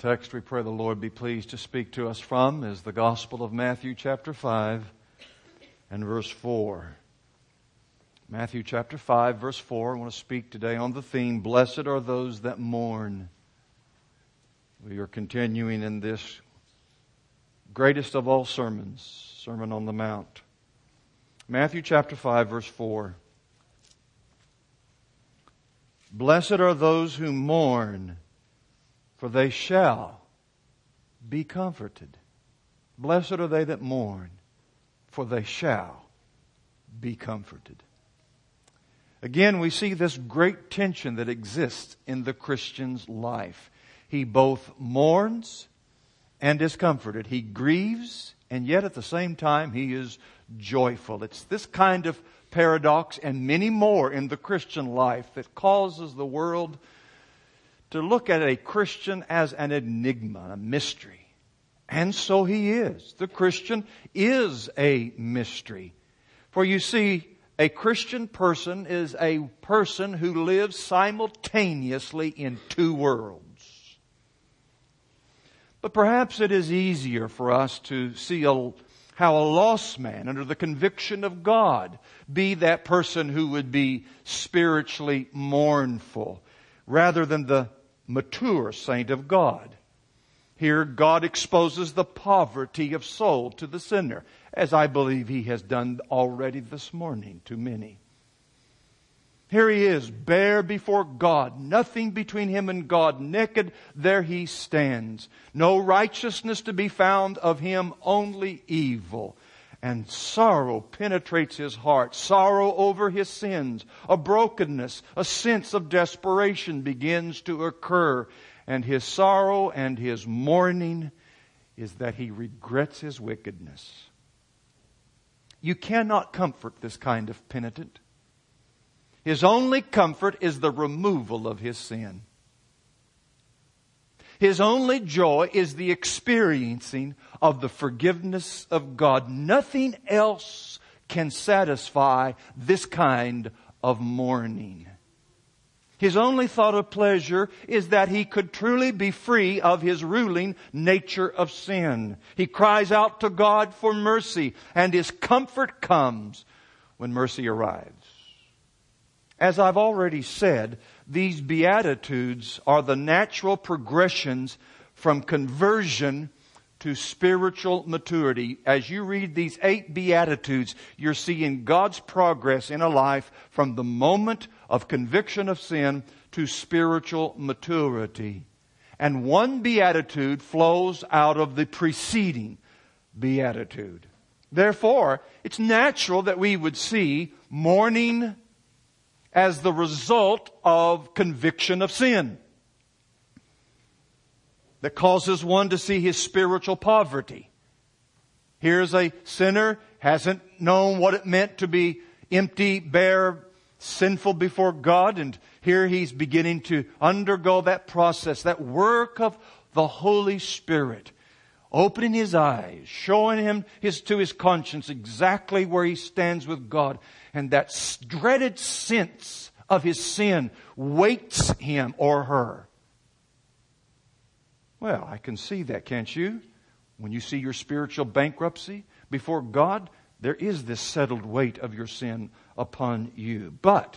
text we pray the Lord be pleased to speak to us from is the Gospel of Matthew chapter 5 and verse 4. Matthew chapter 5 verse 4. I want to speak today on the theme, Blessed are those that mourn. We are continuing in this greatest of all sermons, Sermon on the Mount. Matthew chapter 5 verse 4. Blessed are those who mourn, for they shall be comforted. Blessed are they that mourn, for they shall be comforted. Again, we see this great tension that exists in the Christian's life. He both mourns and is comforted. He grieves, and yet at the same time he is joyful. It's this kind of paradox and many more in the Christian life that causes the world to look at a Christian as an enigma, a mystery. And so he is. The Christian is a mystery. For you see, a Christian person is a person who lives simultaneously in two worlds. But perhaps it is easier for us to see how a lost man under the conviction of God be that person who would be spiritually mournful rather than the mature saint of God. Here God exposes the poverty of soul to the sinner, as I believe He has done already this morning to many. Here he is, bare before God, nothing between him and God, naked, there he stands. No righteousness to be found of him, only evil. And sorrow penetrates his heart, sorrow over his sins, a brokenness, a sense of desperation begins to occur. And his sorrow and his mourning is that he regrets his wickedness. You cannot comfort this kind of penitent. His only comfort is the removal of his sin. His only joy is the experiencing of the forgiveness of God. Nothing else can satisfy this kind of mourning. His only thought of pleasure is that he could truly be free of his ruling nature of sin. He cries out to God for mercy, and his comfort comes when mercy arrives. As I've already said, these Beatitudes are the natural progressions from conversion to spiritual maturity. As you read these 8 Beatitudes, you're seeing God's progress in a life from the moment of conviction of sin to spiritual maturity. And one Beatitude flows out of the preceding Beatitude. Therefore, it's natural that we would see mourning as the result of conviction of sin that causes one to see his spiritual poverty. Here's a sinner, hasn't known what it meant to be empty, bare, sinful before God, and here he's beginning to undergo that process, that work of the Holy Spirit, opening his eyes, showing him to his conscience exactly where he stands with God. And that dreaded sense of his sin weights him or her. Well, I can see that, can't you? When you see your spiritual bankruptcy before God, there is this settled weight of your sin upon you. But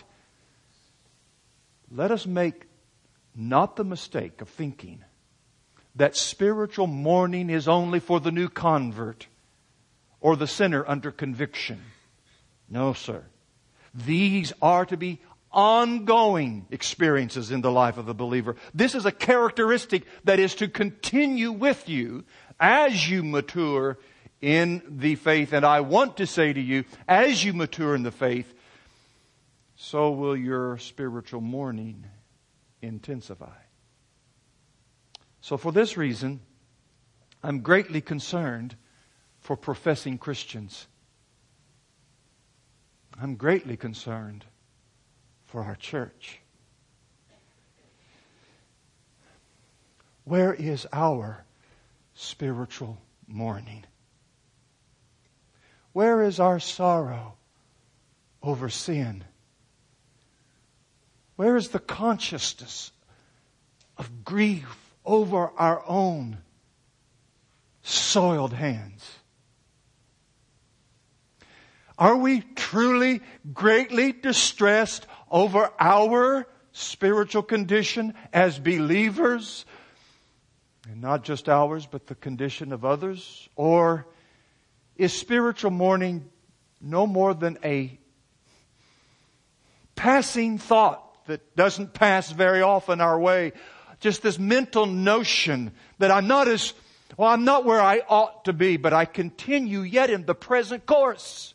let us make not the mistake of thinking that spiritual mourning is only for the new convert or the sinner under conviction. No, sir. These are to be ongoing experiences in the life of the believer. This is a characteristic that is to continue with you as you mature in the faith. And I want to say to you, as you mature in the faith, so will your spiritual mourning intensify. So for this reason, I'm greatly concerned for professing Christians. I'm greatly concerned for our church. Where is our spiritual mourning? Where is our sorrow over sin? Where is the consciousness of grief over our own soiled hands? Are we truly greatly distressed over our spiritual condition as believers? And not just ours, but the condition of others? Or is spiritual mourning no more than a passing thought that doesn't pass very often our way? Just this mental notion that I'm not where I ought to be, but I continue yet in the present course.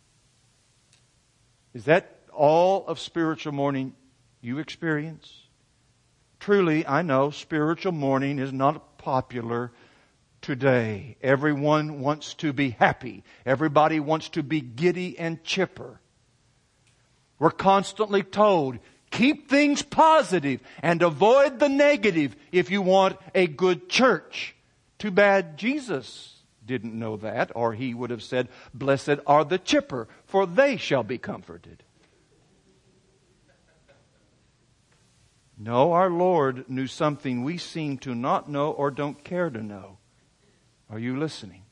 Is that all of spiritual mourning you experience? Truly, I know spiritual mourning is not popular today. Everyone wants to be happy. Everybody wants to be giddy and chipper. We're constantly told, keep things positive and avoid the negative if you want a good church. Too bad Jesus didn't know that, or He would have said, blessed are the chipper, for they shall be comforted. No, our Lord knew something we seem to not know or don't care to know. Are you listening?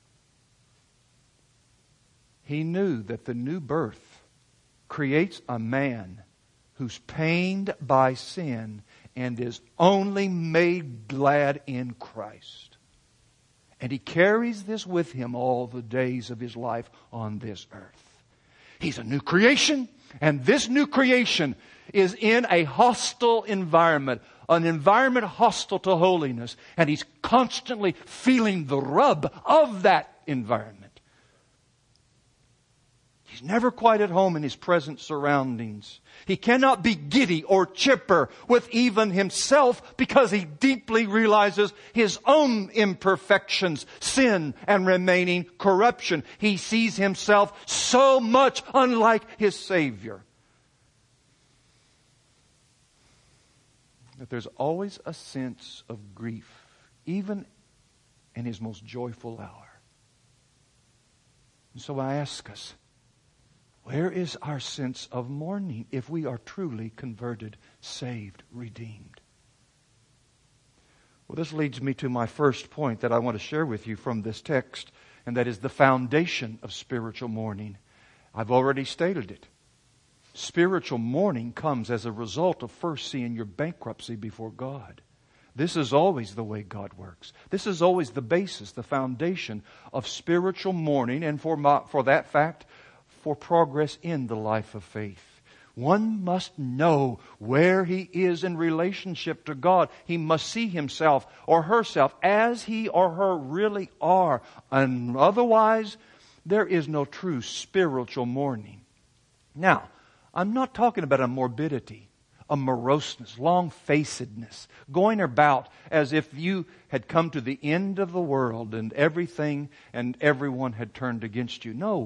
He knew that the new birth creates a man who's pained by sin and is only made glad in Christ. And He carries this with Him all the days of His life on this earth. He's a new creation, and this new creation is in a hostile environment, an environment hostile to holiness, and He's constantly feeling the rub of that environment. He's never quite at home in His present surroundings. He cannot be giddy or chipper with even Himself because He deeply realizes His own imperfections, sin, and remaining corruption. He sees Himself so much unlike His Savior that there's always a sense of grief, even in His most joyful hour. And so I ask us, where is our sense of mourning if we are truly converted, saved, redeemed? Well, this leads me to my first point that I want to share with you from this text, and that is the foundation of spiritual mourning. I've already stated it. Spiritual mourning comes as a result of first seeing your bankruptcy before God. This is always the way God works. This is always the basis, the foundation of spiritual mourning, and for that fact, for progress in the life of faith. One must know where he is in relationship to God. He must see himself or herself as he or her really are. And otherwise, there is no true spiritual mourning. Now, I'm not talking about a morbidity, a moroseness, long-facedness, going about as if you had come to the end of the world and everything and everyone had turned against you. No.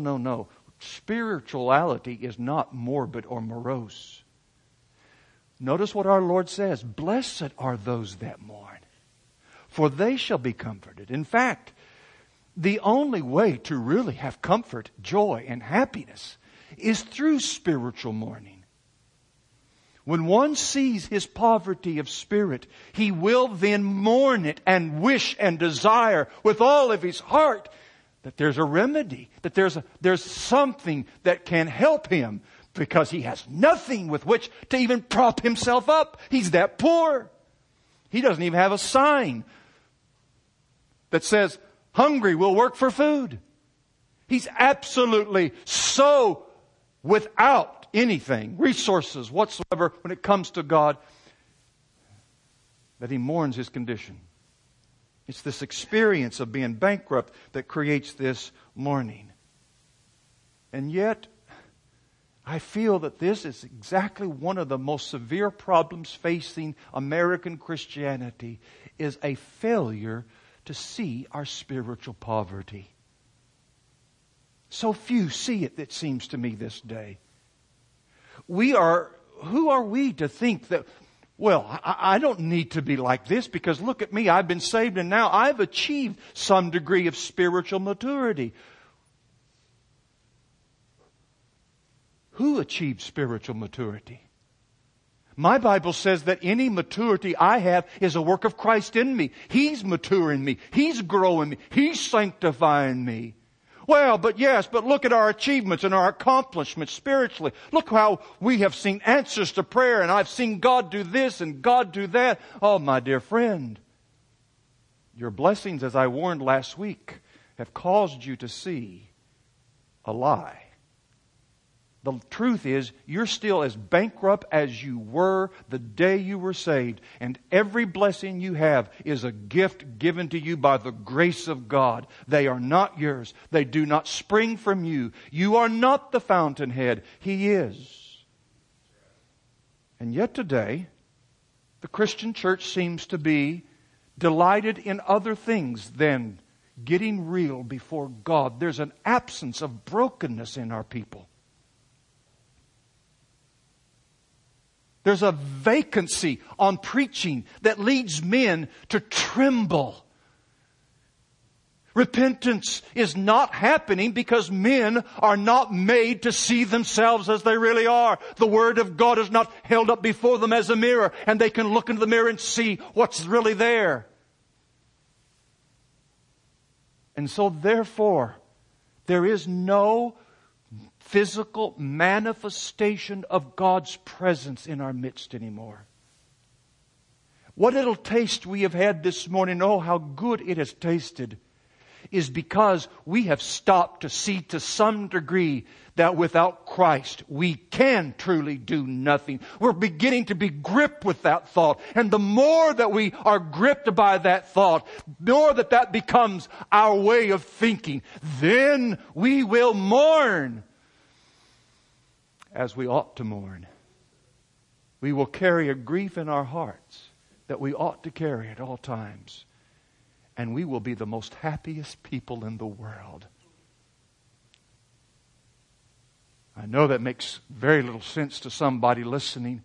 Spirituality is not morbid or morose. Notice what our Lord says. Blessed are those that mourn, for they shall be comforted. In fact, the only way to really have comfort, joy, and happiness is through spiritual mourning. When one sees his poverty of spirit, he will then mourn it and wish and desire with all of his heart that there's a remedy, that there's something that can help him, because he has nothing with which to even prop himself up. He's that poor. He doesn't even have a sign that says, hungry will work for food. He's absolutely so without anything, resources whatsoever when it comes to God, that he mourns his condition. It's this experience of being bankrupt that creates this mourning. And yet, I feel that this is exactly one of the most severe problems facing American Christianity, is a failure to see our spiritual poverty. So few see it seems to me this day. Who are we to think that, well, I don't need to be like this because look at me, I've been saved and now I've achieved some degree of spiritual maturity. Who achieved spiritual maturity? My Bible says that any maturity I have is a work of Christ in me. He's maturing me. He's growing me. He's sanctifying me. Well, but look at our achievements and our accomplishments spiritually. Look how we have seen answers to prayer, and I've seen God do this and God do that. Oh, my dear friend, your blessings, as I warned last week, have caused you to see a lie. The truth is, you're still as bankrupt as you were the day you were saved. And every blessing you have is a gift given to you by the grace of God. They are not yours. They do not spring from you. You are not the fountainhead. He is. And yet today, the Christian church seems to be delighted in other things than getting real before God. There's an absence of brokenness in our people. There's a vacancy on preaching that leads men to tremble. Repentance is not happening because men are not made to see themselves as they really are. The Word of God is not held up before them as a mirror, and they can look into the mirror and see what's really there. And so therefore, there is no physical manifestation of God's presence in our midst anymore. What little taste we have had this morning, oh, how good it has tasted, is because we have stopped to see to some degree that without Christ we can truly do nothing. We're beginning to be gripped with that thought. And the more that we are gripped by that thought, the more that becomes our way of thinking, then we will mourn as we ought to mourn. We will carry a grief in our hearts that we ought to carry at all times. And we will be the most happiest people in the world. I know that makes very little sense to somebody listening.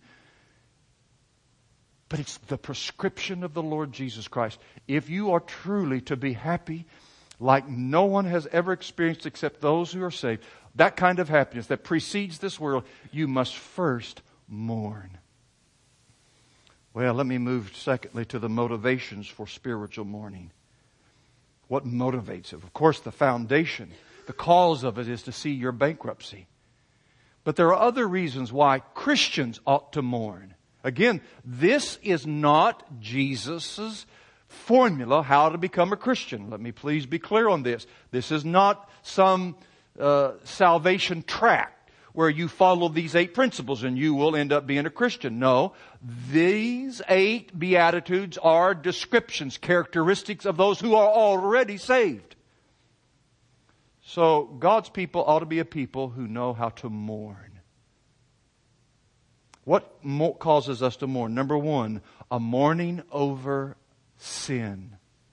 But it's the prescription of the Lord Jesus Christ. If you are truly to be happy like no one has ever experienced except those who are saved, that kind of happiness that precedes this world, you must first mourn. Well, let me move secondly to the motivations for spiritual mourning. What motivates it? Of course, the foundation, the cause of it is to see your bankruptcy. But there are other reasons why Christians ought to mourn. Again, this is not Jesus' formula how to become a Christian. Let me please be clear on this. This is not some salvation tract where you follow these 8 principles and you will end up being a Christian. No, these 8 Beatitudes are descriptions, characteristics of those who are already saved. So God's people ought to be a people who know how to mourn. What causes us to mourn? Number 1, a mourning over sin.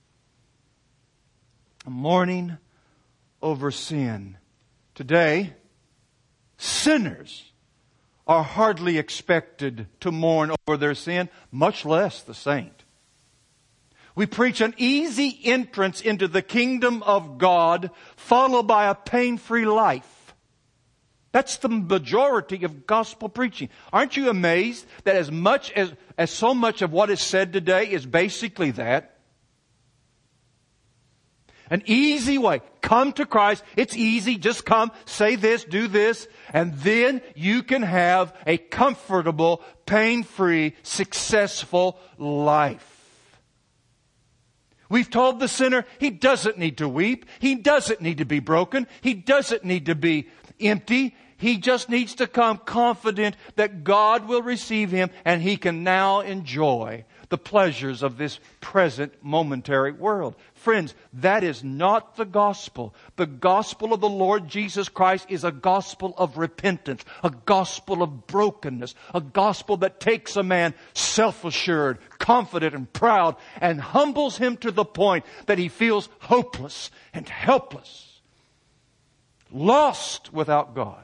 A mourning over sin. Today, sinners are hardly expected to mourn over their sin, much less the saint. We preach an easy entrance into the kingdom of God, followed by a pain-free life. That's the majority of gospel preaching. Aren't you amazed that as so much of what is said today is basically that? An easy way. Come to Christ. It's easy. Just come, say this, do this, and then you can have a comfortable, pain-free, successful life. We've told the sinner he doesn't need to weep. He doesn't need to be broken. He doesn't need to be empty. He just needs to come confident that God will receive him and he can now enjoy the pleasures of this present momentary world. Friends, that is not the gospel. The gospel of the Lord Jesus Christ is a gospel of repentance, a gospel of brokenness, a gospel that takes a man self-assured, confident and proud and humbles him to the point that he feels hopeless and helpless, lost without God.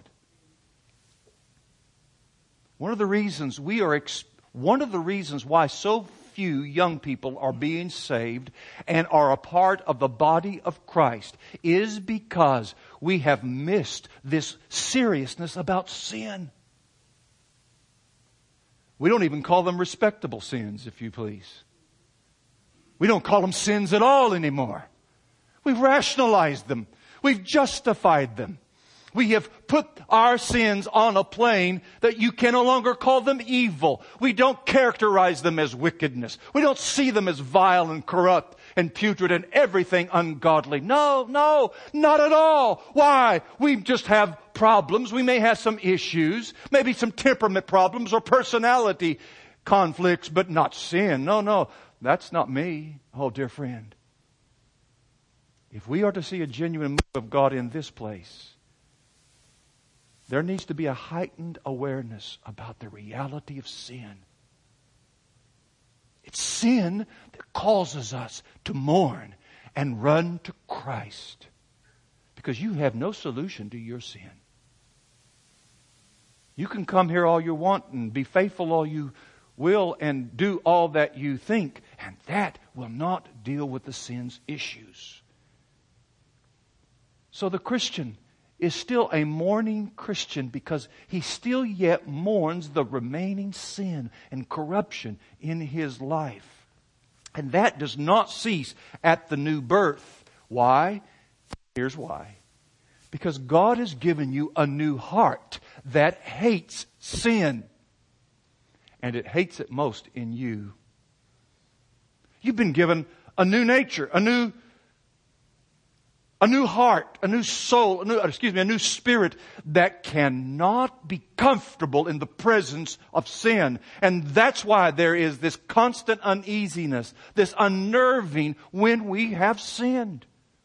One of the reasons why so few young people are being saved and are a part of the body of Christ is because we have missed this seriousness about sin. We don't even call them respectable sins, if you please. We don't call them sins at all anymore. We've rationalized them. We've justified them. We have put our sins on a plane that you can no longer call them evil. We don't characterize them as wickedness. We don't see them as vile and corrupt and putrid and everything ungodly. No, not at all. Why? We just have problems. We may have some issues, maybe some temperament problems or personality conflicts, but not sin. No, that's not me. Oh, dear friend. If we are to see a genuine move of God in this place, there needs to be a heightened awareness about the reality of sin. It's sin that causes us to mourn and run to Christ, because you have no solution to your sin. You can come here all you want and be faithful all you will and do all that you think, and that will not deal with the sin's issues. So the Christian is still a mourning Christian because he still yet mourns the remaining sin and corruption in his life. And that does not cease at the new birth. Why? Here's why. Because God has given you a new heart that hates sin. And it hates it most in you. You've been given a new nature, a new heart, a new soul, a new spirit that cannot be comfortable in the presence of sin. And that's why there is this constant uneasiness, this unnerving when we have sinned.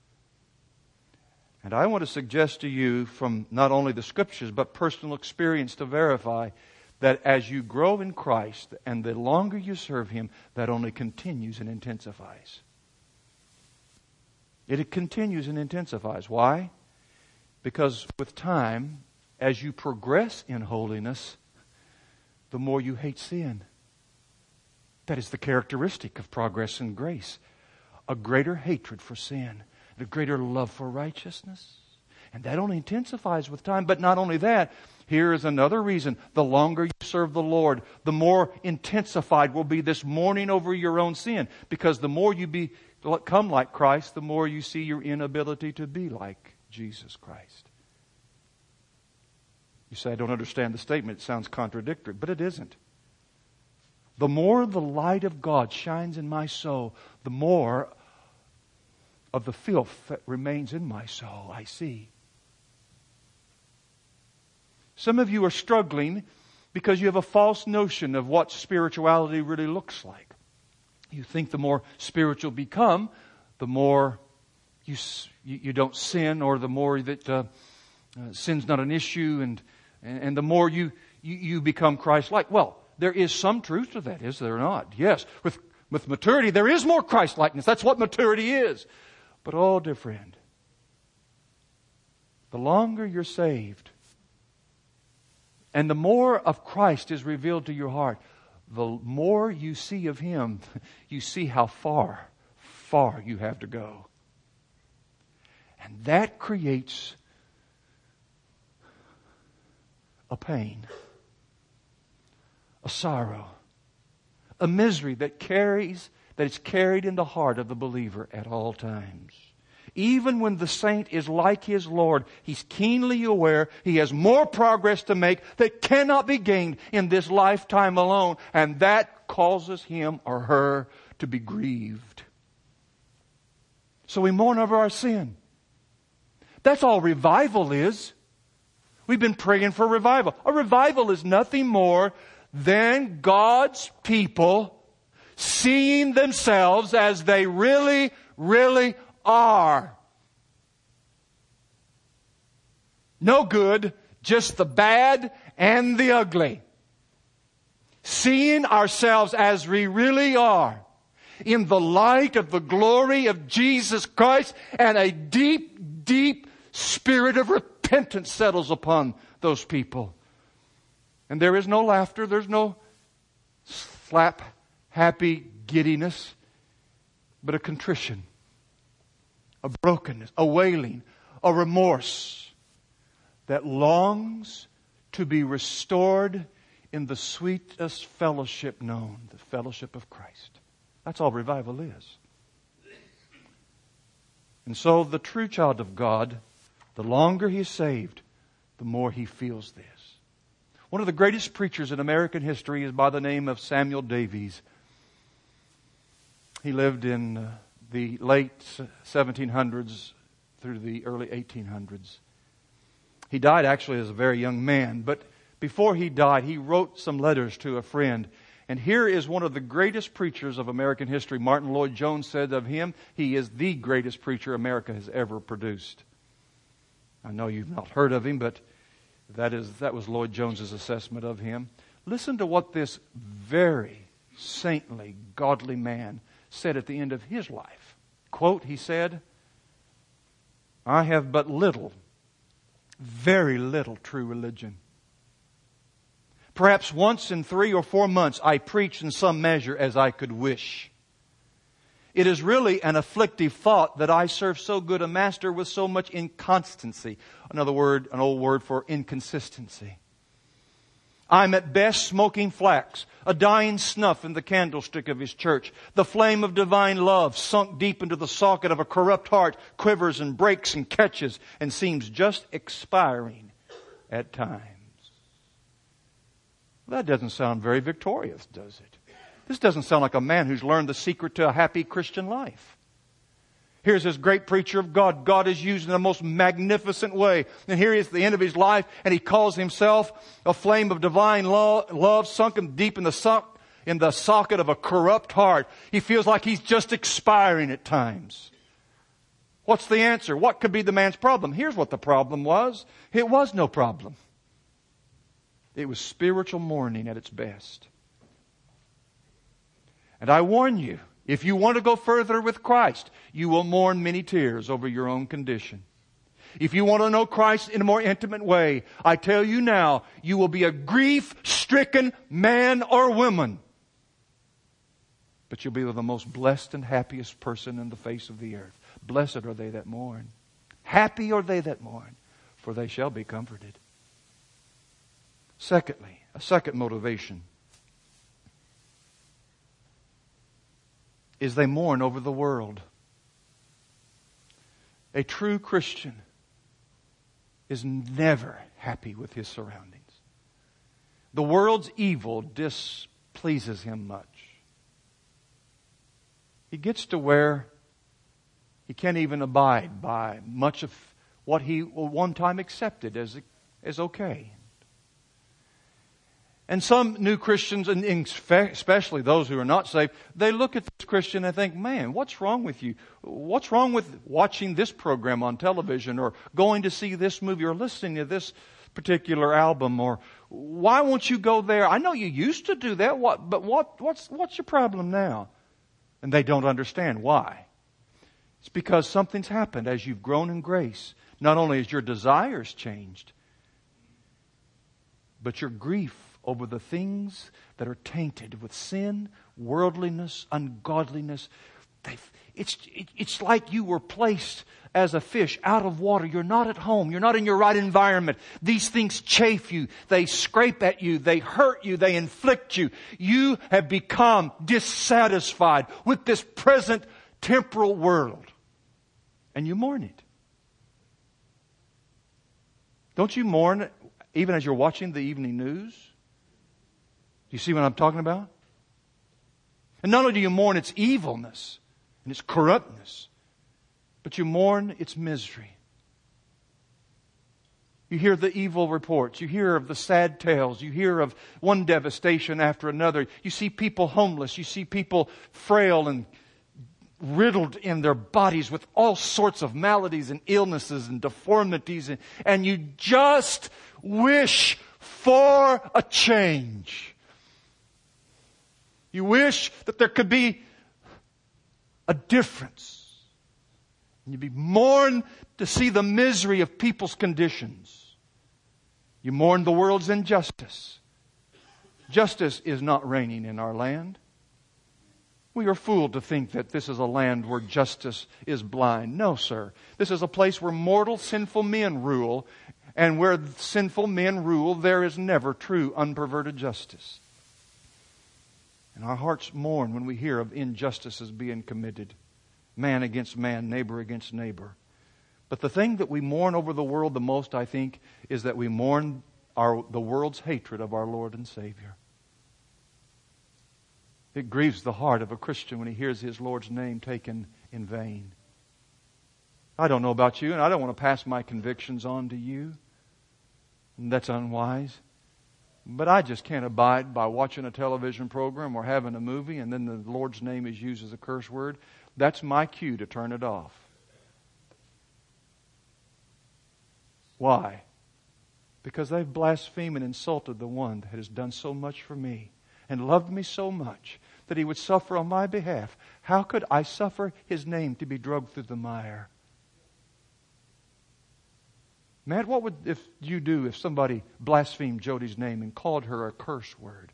And I want to suggest to you from not only the Scriptures but personal experience to verify that as you grow in Christ and the longer you serve Him, that only continues and intensifies. It continues and intensifies. Why? Because with time, as you progress in holiness, the more you hate sin. That is the characteristic of progress in grace. A greater hatred for sin, a greater love for righteousness. And that only intensifies with time. But not only that, here is another reason. The longer you serve the Lord, the more intensified will be this mourning over your own sin. Because the more you become like Christ, the more you see your inability to be like Jesus Christ. You say, I don't understand the statement. It sounds contradictory, but it isn't. The more the light of God shines in my soul, the more of the filth that remains in my soul I see. Some of you are struggling because you have a false notion of what spirituality really looks like. You think the more spiritual you become, the more you don't sin, or the more that sin's not an issue, and the more you become Christ-like. Well, there is some truth to that, is there not? Yes. With maturity, there is more Christ-likeness. That's what maturity is. But oh, dear friend, the longer you're saved, and the more of Christ is revealed to your heart, the more you see of Him, you see how far you have to go. And that creates a pain, a sorrow, a misery that is carried in the heart of the believer at all times. Even when the saint is like his Lord, he's keenly aware he has more progress to make that cannot be gained in this lifetime alone. And that causes him or her to be grieved. So we mourn over our sin. That's all revival is. We've been praying for revival. A revival is nothing more than God's people seeing themselves as they really, really are. No good, just the bad and the ugly. Seeing ourselves as we really are, in the light of the glory of Jesus Christ, and a deep, deep spirit of repentance settles upon those people. And there is no laughter, there's no slap, happy giddiness, but a contrition, a brokenness, a wailing, a remorse that longs to be restored in the sweetest fellowship known, the fellowship of Christ. That's all revival is. And so the true child of God, the longer he's saved, the more he feels this. One of the greatest preachers in American history is by the name of Samuel Davies. He lived in the late 1700s through the early 1800s. He died actually as a very young man, but before he died, he wrote some letters to a friend. And here is one of the greatest preachers of American history. Martin Lloyd-Jones said of him, he is the greatest preacher America has ever produced. I know you've not heard of him, but that was Lloyd-Jones' assessment of him. Listen to what this very saintly, godly man said at the end of his life. Quote, he said, "I have but little, very little true religion. Perhaps once in 3 or 4 months I preach in some measure as I could wish. It is really an afflictive thought that I serve so good a master with so much inconstancy." Another word, an old word for inconsistency. "I'm at best smoking flax, a dying snuff in the candlestick of His church. The flame of divine love, sunk deep into the socket of a corrupt heart, quivers and breaks and catches and seems just expiring at times." That doesn't sound very victorious, does it? This doesn't sound like a man who's learned the secret to a happy Christian life. Here's this great preacher of God. God is used in the most magnificent way. And here he is at the end of his life, and he calls himself a flame of divine love sunken deep in the socket of a corrupt heart. He feels like he's just expiring at times. What's the answer? What could be the man's problem? Here's what the problem was. It was no problem. It was spiritual mourning at its best. And I warn you, if you want to go further with Christ, you will mourn many tears over your own condition. If you want to know Christ in a more intimate way, I tell you now, you will be a grief-stricken man or woman. But you'll be the most blessed and happiest person in the face of the earth. Blessed are they that mourn. Happy are they that mourn, for they shall be comforted. Secondly, a second motivation is they mourn over the world. A true Christian is never happy with his surroundings. The world's evil displeases him much. He gets to where he can't even abide by much of what he one time accepted as okay. And some new Christians, and especially those who are not saved, they look at this Christian and think, man, what's wrong with you? What's wrong with watching this program on television or going to see this movie or listening to this particular album? Or why won't you go there? I know you used to do that, but what's your problem now? And they don't understand why. It's because something's happened as you've grown in grace. Not only has your desires changed, but your grief over the things that are tainted with sin, worldliness, ungodliness. It's like you were placed as a fish out of water. You're not at home. You're not in your right environment. These things chafe you. They scrape at you. They hurt you. They inflict you. You have become dissatisfied with this present temporal world. And you mourn it. Don't you mourn even as you're watching the evening news? You see what I'm talking about? And not only do you mourn its evilness and its corruptness, but you mourn its misery. You hear the evil reports. You hear of the sad tales. You hear of one devastation after another. You see people homeless. You see people frail and riddled in their bodies with all sorts of maladies and illnesses and deformities. And you just wish for a change. You wish that there could be a difference. And you'd be mourned to see the misery of people's conditions. You mourn the world's injustice. Justice is not reigning in our land. We are fooled to think that this is a land where justice is blind. No, sir. This is a place where mortal, sinful men rule, And where sinful men rule, there is never true, unperverted justice. And our hearts mourn when we hear of injustices being committed. Man against man, neighbor against neighbor. But the thing that we mourn over the world the most, I think, is that we mourn the world's hatred of our Lord and Savior. It grieves the heart of a Christian when he hears his Lord's name taken in vain. I don't know about you, and I don't want to pass my convictions on to you. And that's unwise. But I just can't abide by watching a television program or having a movie and then the Lord's name is used as a curse word. That's my cue to turn it off. Why? Because they've blasphemed and insulted the one that has done so much for me and loved me so much that He would suffer on my behalf. How could I suffer His name to be dragged through the mire? Matt, what would you do if somebody blasphemed Jody's name and called her a curse word?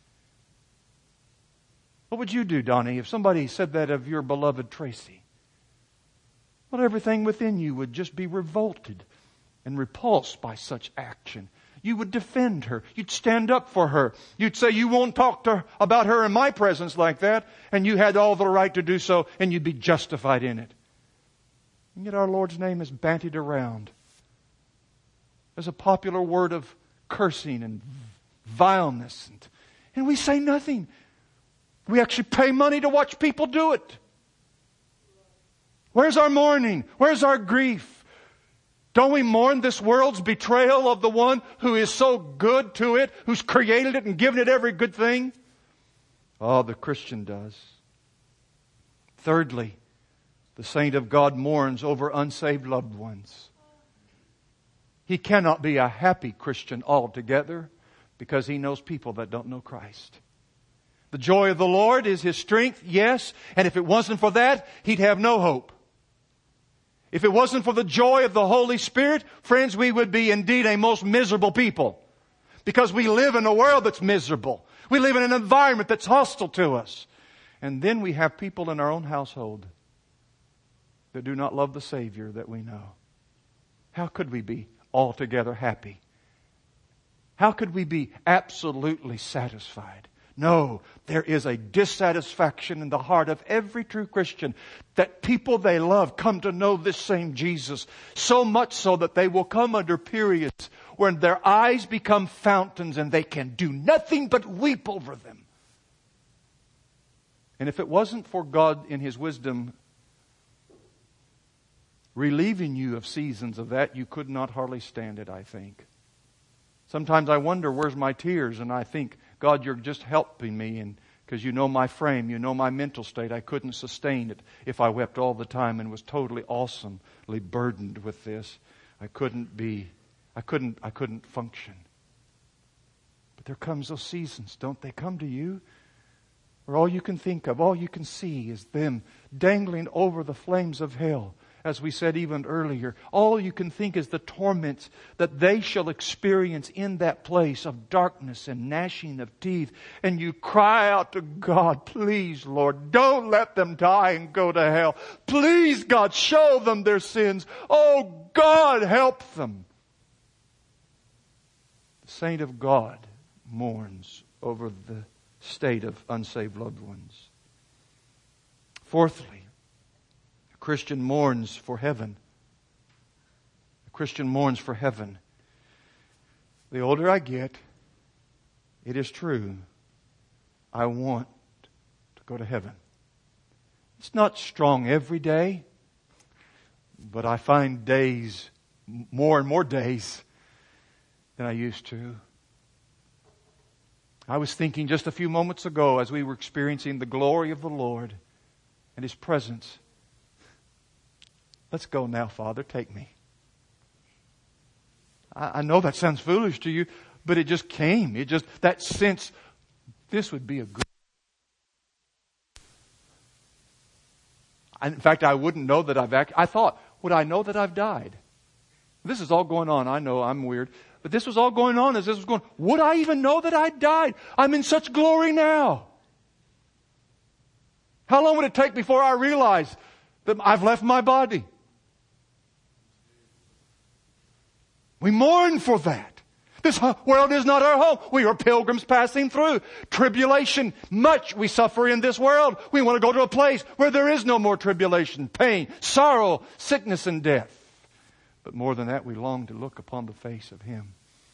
What would you do, Donnie, if somebody said that of your beloved Tracy? Well, everything within you would just be revolted and repulsed by such action. You would defend her. You'd stand up for her. You'd say, you won't talk about her in my presence like that. And you had all the right to do so, and you'd be justified in it. And yet our Lord's name is bandied around as a popular word of cursing and vileness. And we say nothing. We actually pay money to watch people do it. Where's our mourning? Where's our grief? Don't we mourn this world's betrayal of the one who is so good to it, who's created it and given it every good thing? Oh, the Christian does. Thirdly, the saint of God mourns over unsaved loved ones. He cannot be a happy Christian altogether because he knows people that don't know Christ. The joy of the Lord is his strength, yes, and if it wasn't for that, he'd have no hope. If it wasn't for the joy of the Holy Spirit, friends, we would be indeed a most miserable people. Because we live in a world that's miserable. We live in an environment that's hostile to us. And then we have people in our own household that do not love the Savior that we know. How could we be altogether happy? How could we be absolutely satisfied? No, there is a dissatisfaction in the heart of every true Christian that people they love come to know this same Jesus. So much so that they will come under periods when their eyes become fountains and they can do nothing but weep over them. And if it wasn't for God in His wisdom relieving you of seasons of that, you could not hardly stand it, I think. Sometimes I wonder, where's my tears? And I think, God, you're just helping me. And because you know my frame, you know my mental state. I couldn't sustain it if I wept all the time and was totally awesomely burdened with this. I couldn't function. But there comes those seasons, don't they come to you? Where all you can think of, all you can see is them dangling over the flames of hell. As we said even earlier, all you can think is the torments that they shall experience in that place of darkness and gnashing of teeth. And you cry out to God, please, Lord, don't let them die and go to hell. Please, God, show them their sins. Oh, God, help them. The saint of God mourns over the state of unsaved loved ones. Fourthly, Christian mourns for heaven. A Christian mourns for heaven. The older I get, it is true, I want to go to heaven. It's not strong every day, but I find days, more and more days than I used to. I was thinking just a few moments ago as we were experiencing the glory of the Lord and His presence. Let's go now, Father. Take me. I know that sounds foolish to you, but it just came. That sense, this would be a good... In fact, I wouldn't know that I thought, would I know that I've died? This is all going on. I know I'm weird. But this was all going on as this was going, would I even know that I died? I'm in such glory now. How long would it take before I realize that I've left my body? We mourn for that. This world is not our home. We are pilgrims passing through. Tribulation, much we suffer in this world. We want to go to a place where there is no more tribulation, pain, sorrow, sickness, and death. But more than that, we long to look upon the face of Him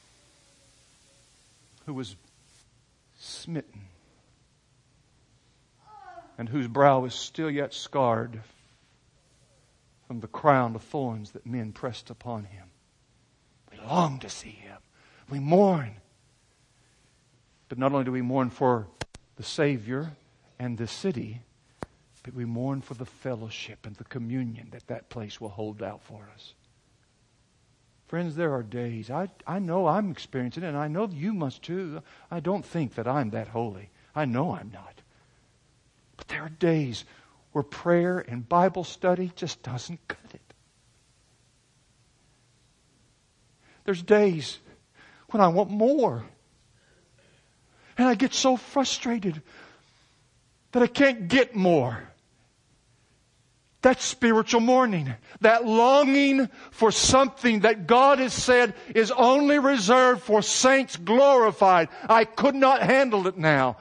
who was smitten and whose brow is still yet scarred from the crown of thorns that men pressed upon Him. We long to see Him. We mourn. But not only do we mourn for the Savior and the city, but we mourn for the fellowship and the communion that that place will hold out for us. Friends, there are days, I know I'm experiencing it, and I know you must too. I don't think that I'm that holy. I know I'm not. But there are days where prayer and Bible study just doesn't cut it. There's days when I want more. And I get so frustrated that I can't get more. That's spiritual mourning. That longing for something that God has said is only reserved for saints glorified. I could not handle it now.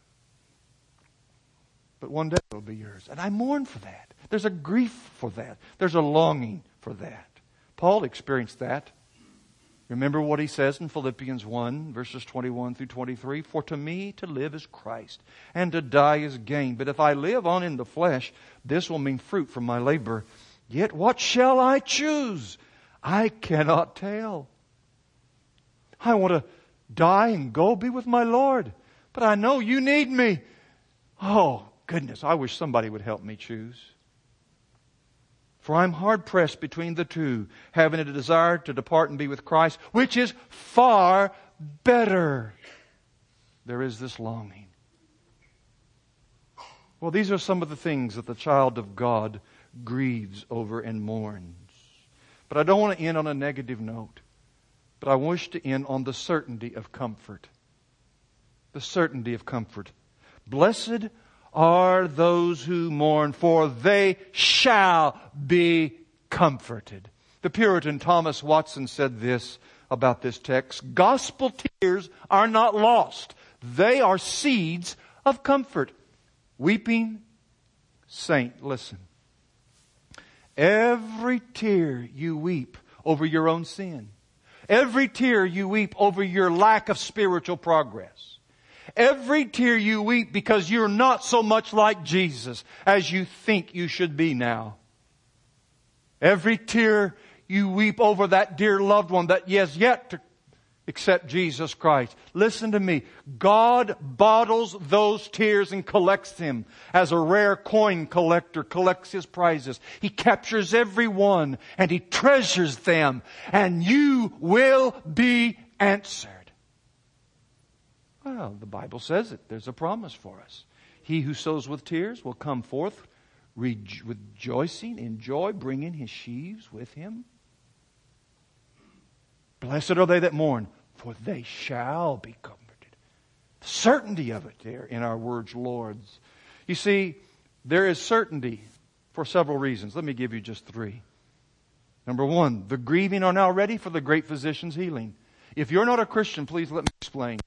But one day it will be yours. And I mourn for that. There's a grief for that. There's a longing for that. Paul experienced that. Remember what he says in Philippians 1, verses 21 through 23. For to me to live is Christ, and to die is gain. But if I live on in the flesh, this will mean fruit from my labor. Yet what shall I choose? I cannot tell. I want to die and go be with my Lord. But I know you need me. Oh, goodness, I wish somebody would help me choose. For I'm hard pressed between the two, having a desire to depart and be with Christ, which is far better. There is this longing. Well, these are some of the things that the child of God grieves over and mourns. But I don't want to end on a negative note. But I wish to end on the certainty of comfort. The certainty of comfort. Blessed are those who mourn, for they shall be comforted. The Puritan Thomas Watson said this about this text. Gospel tears are not lost. They are seeds of comfort. Weeping saint, listen. Every tear you weep over your own sin. Every tear you weep over your lack of spiritual progress. Every tear you weep because you're not so much like Jesus as you think you should be now. Every tear you weep over that dear loved one that has yet to accept Jesus Christ. Listen to me. God bottles those tears and collects them as a rare coin collector collects his prizes. He captures every one and He treasures them, and you will be answered. Well, the Bible says it. There's a promise for us. He who sows with tears will come forth rejoicing in joy, bringing his sheaves with him. Blessed are they that mourn, for they shall be comforted. The certainty of it there in our words, Lord's. You see, there is certainty for several reasons. Let me give you just three. Number one, the grieving are now ready for the great physician's healing. If you're not a Christian, please let me explain.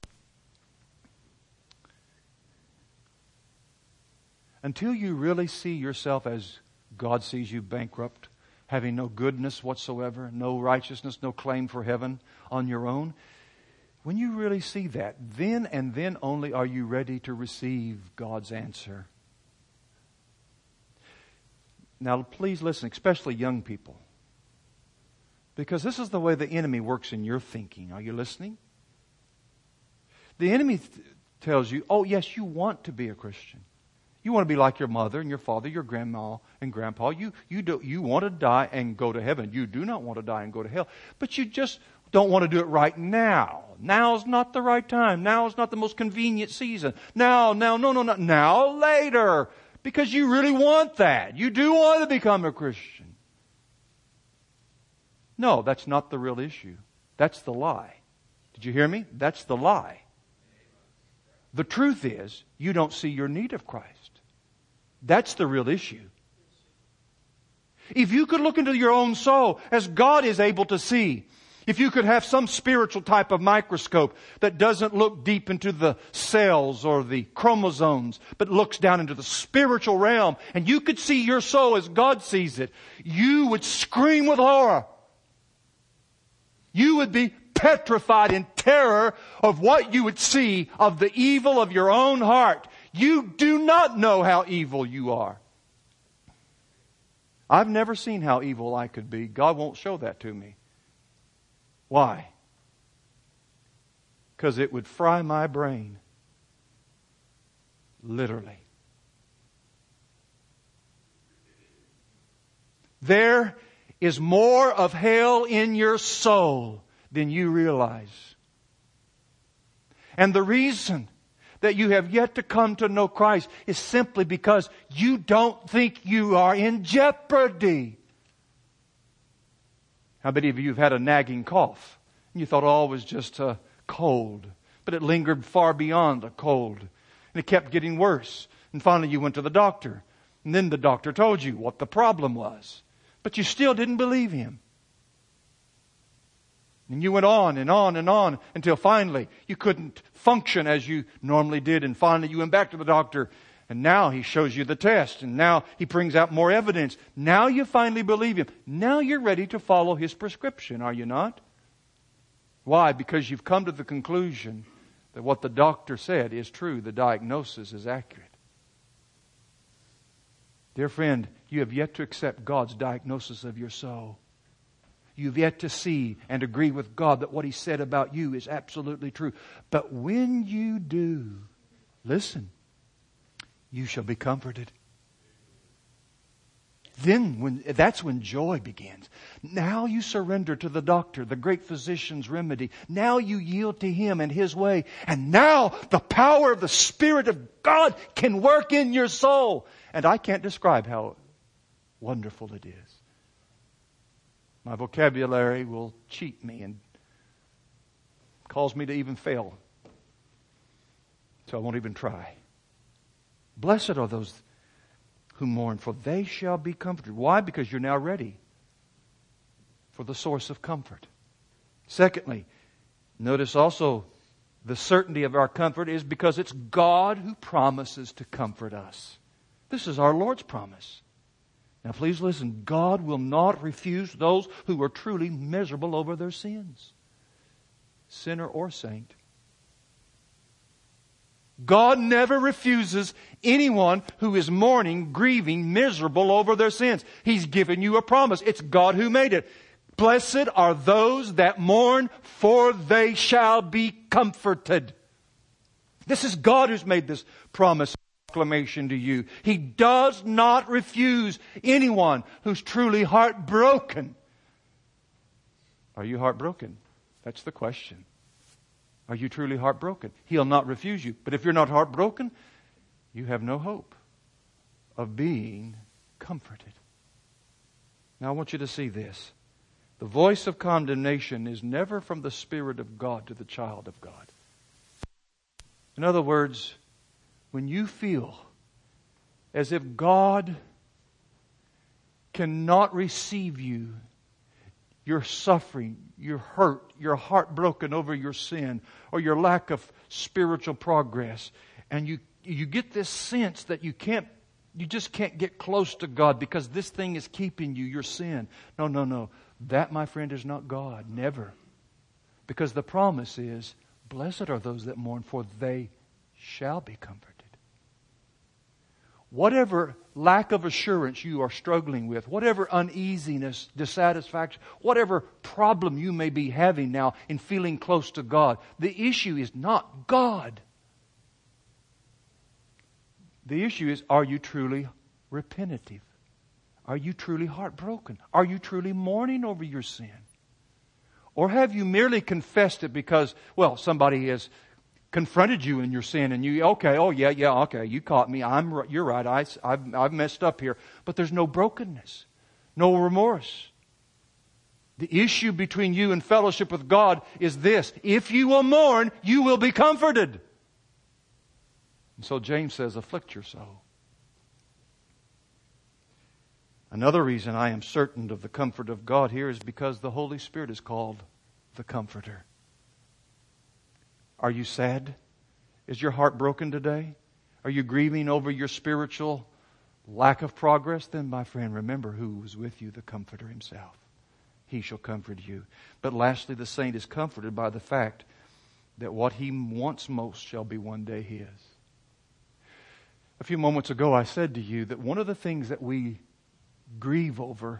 Until you really see yourself as God sees you, bankrupt, having no goodness whatsoever, no righteousness, no claim for heaven on your own, when you really see that, then and then only are you ready to receive God's answer. Now please listen, especially young people, because this is the way the enemy works in your thinking. Are you listening? The enemy tells you, oh yes, you want to be a Christian. You want to be like your mother and your father, your grandma and grandpa. You want to die and go to heaven. You do not want to die and go to hell. But you just don't want to do it right now. Now's not the right time. Now is not the most convenient season. No, later. Because you really want that. You do want to become a Christian. No, that's not the real issue. That's the lie. Did you hear me? That's the lie. The truth is, you don't see your need of Christ. That's the real issue. If you could look into your own soul as God is able to see, If you could have some spiritual type of microscope that doesn't look deep into the cells or the chromosomes, but looks down into the spiritual realm, and you could see your soul as God sees it, you would scream with horror. You would be petrified in terror of what you would see of the evil of your own heart. You do not know how evil you are. I've never seen how evil I could be. God won't show that to me. Why? Because it would fry my brain. Literally. There is more of hell in your soul than you realize. And the reason that you have yet to come to know Christ is simply because you don't think you are in jeopardy. How many of you have had a nagging cough? And you thought, oh, it was just a cold. But it lingered far beyond a cold. And it kept getting worse. And finally you went to the doctor. And then the doctor told you what the problem was. But you still didn't believe him. And you went on and on and on until finally you couldn't function as you normally did. And finally you went back to the doctor. And now he shows you the test. And now he brings out more evidence. Now you finally believe him. Now you're ready to follow his prescription, are you not? Why? Because you've come to the conclusion that what the doctor said is true. The diagnosis is accurate. Dear friend, you have yet to accept God's diagnosis of your soul. You've yet to see and agree with God that what He said about you is absolutely true. But when you do, listen, you shall be comforted. That's when joy begins. Now you surrender to the doctor, the great physician's remedy. Now you yield to Him and His way. And now the power of the Spirit of God can work in your soul. And I can't describe how wonderful it is. My vocabulary will cheat me and cause me to even fail. So I won't even try. Blessed are those who mourn, for they shall be comforted. Why? Because you're now ready for the source of comfort. Secondly, notice also the certainty of our comfort is because it's God who promises to comfort us. This is our Lord's promise. Now please listen, God will not refuse those who are truly miserable over their sins, sinner or saint. God never refuses anyone who is mourning, grieving, miserable over their sins. He's given you a promise. It's God who made it. Blessed are those that mourn, for they shall be comforted. This is God who's made this promise. Proclamation to you. He does not refuse anyone who's truly heartbroken. Are you heartbroken? That's the question. Are you truly heartbroken? He'll not refuse you. But if you're not heartbroken, you have no hope of being comforted. Now I want you to see this. The voice of condemnation is never from the Spirit of God to the child of God. In other words, when you feel as if God cannot receive you, you're suffering, you're hurt, you're heartbroken over your sin or your lack of spiritual progress, and you get this sense that you just can't get close to God because this thing is keeping you, your sin. No. That, my friend, is not God. Never. Because the promise is, blessed are those that mourn, for they shall be comforted. Whatever lack of assurance you are struggling with, whatever uneasiness, dissatisfaction, whatever problem you may be having now in feeling close to God, the issue is not God. The issue is, are you truly repentive? Are you truly heartbroken? Are you truly mourning over your sin? Or have you merely confessed it because, well, somebody has confronted you in your sin and you, okay, you caught me. You're right. I've messed up here. But there's no brokenness, no remorse. The issue between you and fellowship with God is this: if you will mourn, you will be comforted. And so James says, afflict your soul. Another reason I am certain of the comfort of God here is because the Holy Spirit is called the Comforter. Are you sad? Is your heart broken today? Are you grieving over your spiritual lack of progress? Then, my friend, remember who was with you, the Comforter Himself. He shall comfort you. But lastly, the saint is comforted by the fact that what he wants most shall be one day his. A few moments ago, I said to you that one of the things that we grieve over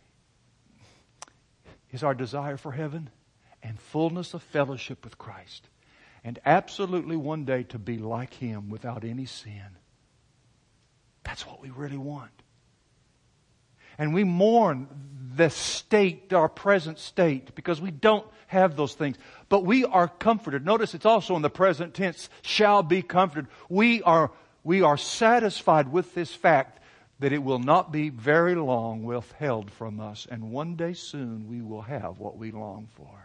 is our desire for heaven and fullness of fellowship with Christ. And absolutely one day to be like Him without any sin. That's what we really want. And we mourn the state, our present state, because we don't have those things. But we are comforted. Notice it's also in the present tense, shall be comforted. We are satisfied with this fact that it will not be very long withheld from us. And one day soon we will have what we long for.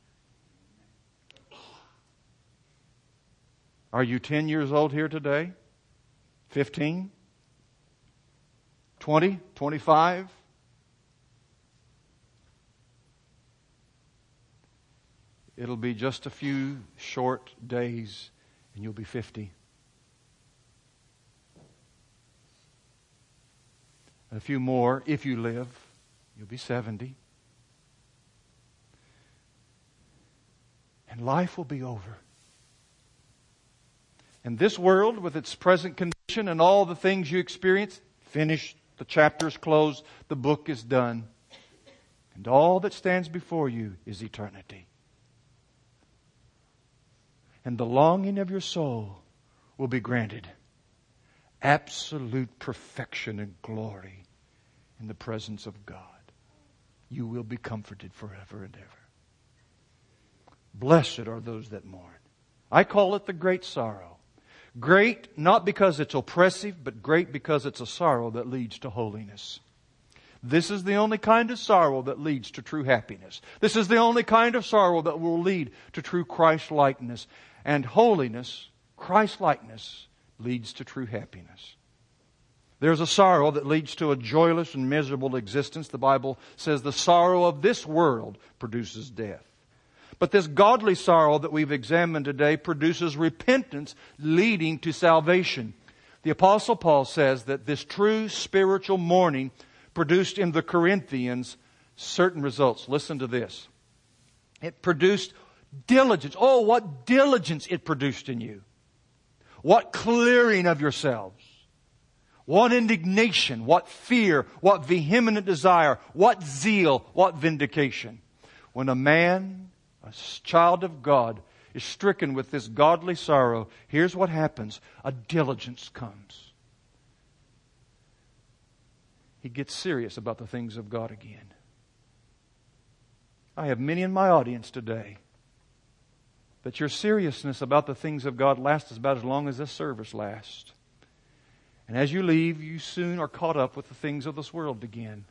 Are you 10 years old here today? 15? 20? 25? It'll be just a few short days and you'll be 50. A few more, if you live, you'll be 70. And life will be over. And this world, with its present condition and all the things you experience, finished, the chapter is closed, the book is done. And all that stands before you is eternity. And the longing of your soul will be granted absolute perfection and glory in the presence of God. You will be comforted forever and ever. Blessed are those that mourn. I call it the great sorrow. Great, not because it's oppressive, but great because it's a sorrow that leads to holiness. This is the only kind of sorrow that leads to true happiness. This is the only kind of sorrow that will lead to true Christ-likeness. And holiness, Christ-likeness, leads to true happiness. There's a sorrow that leads to a joyless and miserable existence. The Bible says the sorrow of this world produces death. But this godly sorrow that we've examined today produces repentance leading to salvation. The Apostle Paul says that this true spiritual mourning produced in the Corinthians certain results. Listen to this. It produced diligence. Oh, what diligence it produced in you. What clearing of yourselves. What indignation, what fear, what vehement desire, what zeal, what vindication. When a man, a child of God, is stricken with this godly sorrow, here's what happens. A diligence comes. He gets serious about the things of God again. I have many in my audience today that your seriousness about the things of God lasts about as long as this service lasts. And as you leave, you soon are caught up with the things of this world again.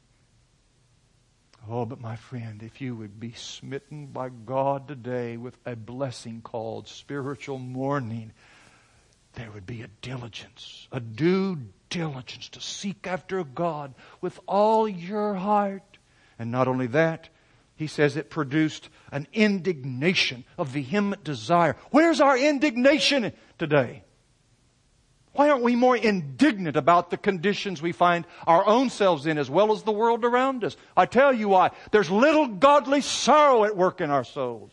Oh, but my friend, if you would be smitten by God today with a blessing called spiritual mourning, there would be a diligence, a due diligence to seek after God with all your heart. And not only that, he says it produced an indignation, a vehement desire. Where's our indignation today? Why aren't we more indignant about the conditions we find our own selves in as well as the world around us? I tell you why. There's little godly sorrow at work in our souls.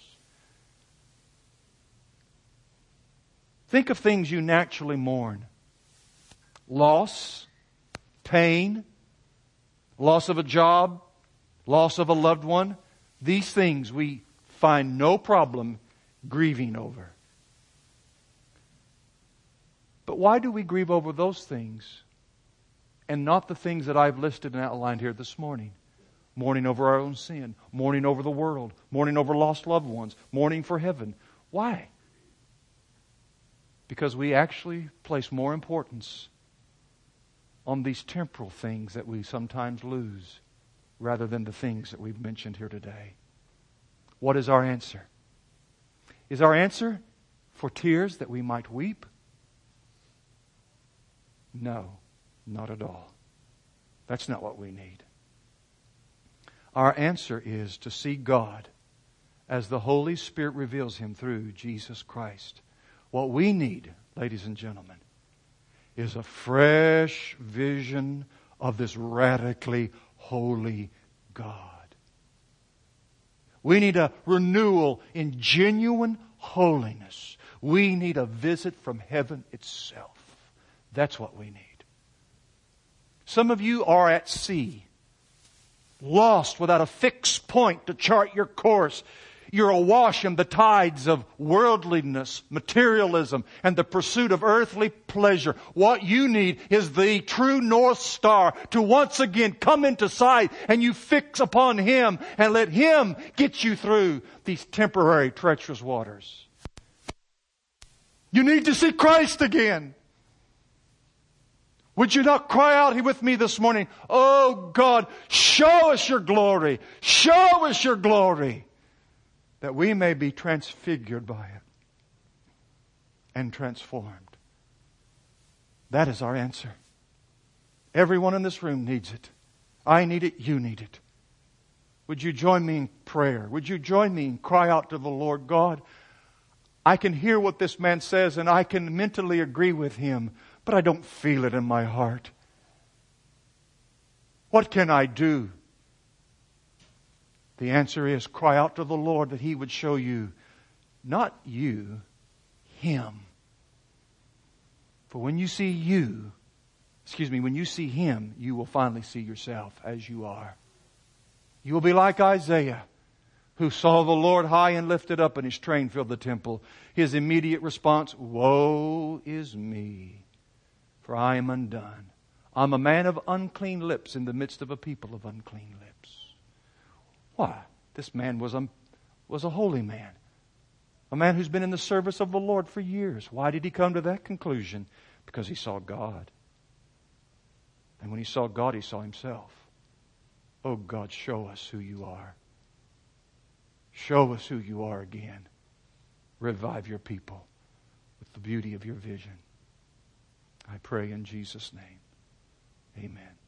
Think of things you naturally mourn. Loss, pain, loss of a job, loss of a loved one. These things we find no problem grieving over. But why do we grieve over those things and not the things that I've listed and outlined here this morning? Mourning over our own sin, mourning over the world, mourning over lost loved ones, mourning for heaven. Why? Because we actually place more importance on these temporal things that we sometimes lose rather than the things that we've mentioned here today. What is our answer? Is our answer for tears that we might weep? No, not at all. That's not what we need. Our answer is to see God as the Holy Spirit reveals Him through Jesus Christ. What we need, ladies and gentlemen, is a fresh vision of this radically holy God. We need a renewal in genuine holiness. We need a visit from heaven itself. That's what we need. Some of you are at sea, lost without a fixed point to chart your course. You're awash in the tides of worldliness, materialism, and the pursuit of earthly pleasure. What you need is the true North Star to once again come into sight, and you fix upon Him and let Him get you through these temporary treacherous waters. You need to see Christ again. Would you not cry out with me this morning, "Oh God, show us your glory. Show us your glory." That we may be transfigured by it and transformed. That is our answer. Everyone in this room needs it. I need it. You need it. Would you join me in prayer? Would you join me and cry out to the Lord? God, I can hear what this man says and I can mentally agree with him, but I don't feel it in my heart. What can I do? The answer is cry out to the Lord that He would show you, not you, Him. For when you see when you see Him, you will finally see yourself as you are. You will be like Isaiah, who saw the Lord high and lifted up and His train filled the temple. His immediate response, "Woe is me, for I am undone. I'm a man of unclean lips in the midst of a people of unclean lips." Why? This man was a holy man. A man who's been in the service of the Lord for years. Why did he come to that conclusion? Because he saw God. And when he saw God, he saw himself. Oh God, show us who you are. Show us who you are again. Revive your people with the beauty of your vision. I pray in Jesus' name. Amen.